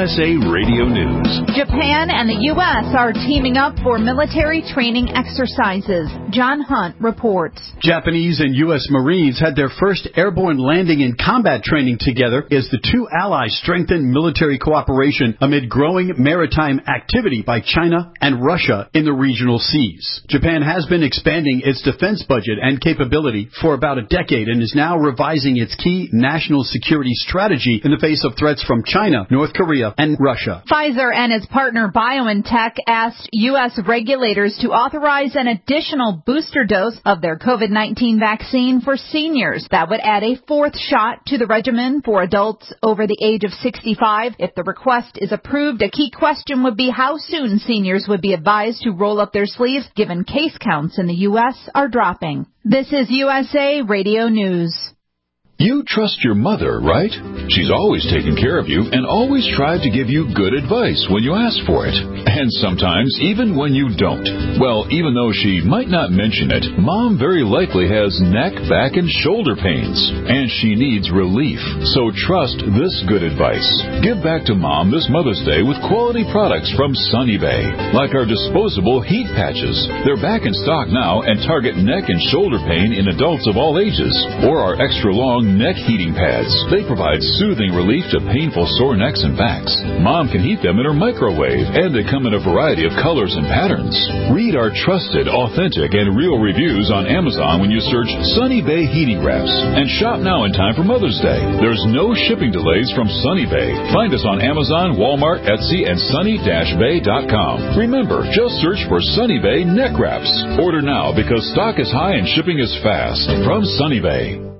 USA Radio News. Japan and the U.S. are teaming up for military training exercises. John Hunt reports. Japanese and U.S. Marines had their first airborne landing and combat training together as the two allies strengthened military cooperation amid growing maritime activity by China and Russia in the regional seas. Japan has been expanding its defense budget and capability for about a decade and is now revising its key national security strategy in the face of threats from China, North Korea, and Russia. Pfizer and its partner BioNTech asked U.S. regulators to authorize an additional booster dose of their COVID-19 vaccine for seniors. That would add a fourth shot to the regimen for adults over the age of 65. If the request is approved, a key question would be how soon seniors would be advised to roll up their sleeves, given case counts in the U.S. are dropping. This is USA Radio News. You trust your mother, right? She's always taken care of you and always tried to give you good advice when you ask for it. And sometimes even when you don't. Well, even though she might not mention it, Mom very likely has neck, back, and shoulder pains. And she needs relief. So trust this good advice. Give back to Mom this Mother's Day with quality products from Sunny Bay. Like our disposable heat patches. They're back in stock now and target neck and shoulder pain in adults of all ages. Or our extra long neck heating pads. They provide soothing relief to painful sore necks and backs. Mom can heat them in her microwave, and they come in a variety of colors and patterns. Read our trusted, authentic, and real reviews on Amazon when you search Sunny Bay Heating Wraps. And shop now in time for Mother's Day. There's no shipping delays from Sunny Bay. Find us on Amazon, Walmart, Etsy, and sunny-bay.com. Remember, just search for Sunny Bay Neck Wraps. Order now because stock is high and shipping is fast. From Sunny Bay.